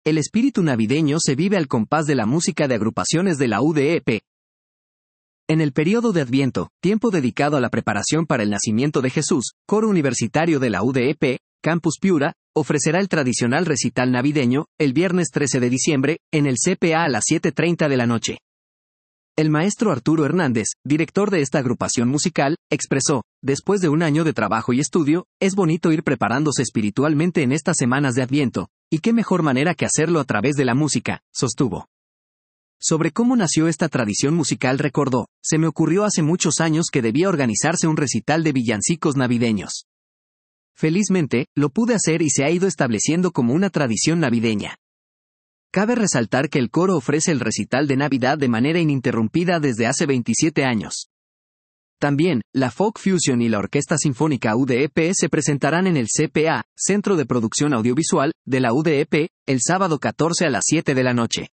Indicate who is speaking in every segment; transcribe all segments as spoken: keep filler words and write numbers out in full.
Speaker 1: el espíritu navideño se vive al compás de la música de agrupaciones de la U D E P. En el periodo de Adviento, tiempo dedicado a la preparación para el nacimiento de Jesús, Coro Universitario de la U D E P, Campus Piura, ofrecerá el tradicional recital navideño, el viernes trece de diciembre, en el C P A a las siete treinta de la noche. El maestro Arturo Hernández, director de esta agrupación musical, expresó: después de un año de trabajo y estudio, es bonito ir preparándose espiritualmente en estas semanas de Adviento, y qué mejor manera que hacerlo a través de la música, sostuvo. Sobre cómo nació esta tradición musical recordó: se me ocurrió hace muchos años que debía organizarse un recital de villancicos navideños. Felizmente, lo pude hacer y se ha ido estableciendo como una tradición navideña. Cabe resaltar que el coro ofrece el recital de Navidad de manera ininterrumpida desde hace veintisiete años. También, la Folk Fusion y la Orquesta Sinfónica U D E P se presentarán en el C P A, Centro de Producción Audiovisual, de la U D E P, el sábado catorce a las siete de la noche.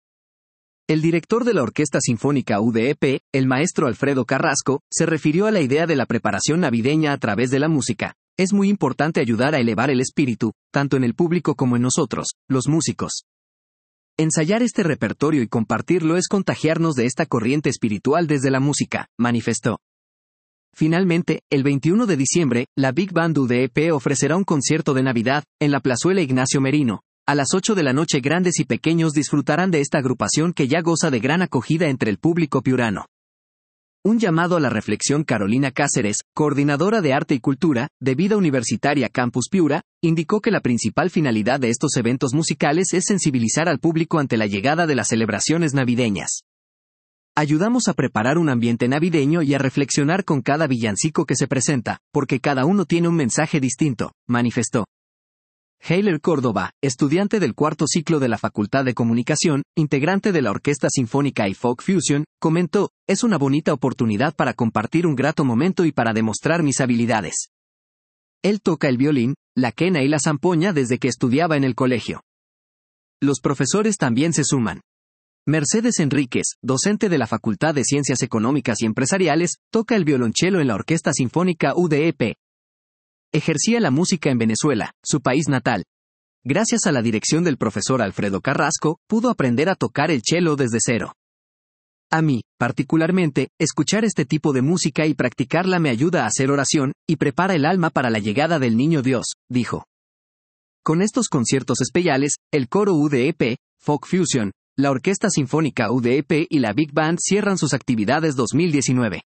Speaker 1: El director de la Orquesta Sinfónica U D E P, el maestro Alfredo Carrasco, se refirió a la idea de la preparación navideña a través de la música. Es muy importante ayudar a elevar el espíritu, tanto en el público como en nosotros, los músicos. Ensayar este repertorio y compartirlo es contagiarnos de esta corriente espiritual desde la música, manifestó. Finalmente, el veintiuno de diciembre, la Big Band U D E P ofrecerá un concierto de Navidad, en la Plazuela Ignacio Merino. A las ocho de la noche grandes y pequeños disfrutarán de esta agrupación que ya goza de gran acogida entre el público piurano. Un llamado a la reflexión. Carolina Cáceres, coordinadora de Arte y Cultura, de Vida Universitaria Campus Piura, indicó que la principal finalidad de estos eventos musicales es sensibilizar al público ante la llegada de las celebraciones navideñas. Ayudamos a preparar un ambiente navideño y a reflexionar con cada villancico que se presenta, porque cada uno tiene un mensaje distinto, manifestó. Heiler Córdoba, estudiante del cuarto ciclo de la Facultad de Comunicación, integrante de la Orquesta Sinfónica y Folk Fusion, comentó: es una bonita oportunidad para compartir un grato momento y para demostrar mis habilidades. Él toca el violín, la quena y la zampoña desde que estudiaba en el colegio. Los profesores también se suman. Mercedes Enríquez, docente de la Facultad de Ciencias Económicas y Empresariales, toca el violonchelo en la Orquesta Sinfónica U D E P. Ejercía la música en Venezuela, su país natal. Gracias a la dirección del profesor Alfredo Carrasco, pudo aprender a tocar el cello desde cero. A mí, particularmente, escuchar este tipo de música y practicarla me ayuda a hacer oración, y prepara el alma para la llegada del Niño Dios, dijo. Con estos conciertos especiales, el coro U D E P, Folk Fusion, la Orquesta Sinfónica U D E P y la Big Band cierran sus actividades dos mil diecinueve.